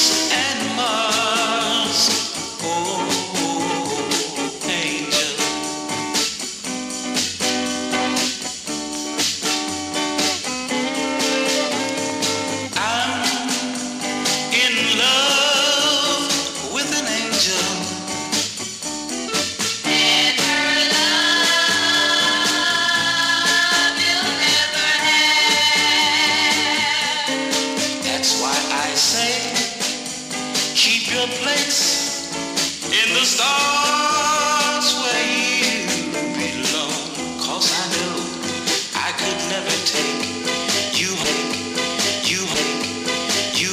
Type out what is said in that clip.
and Mars. Oh, angel. I'm in love with an angel. And her love you'll never have. That's why I say, keep your place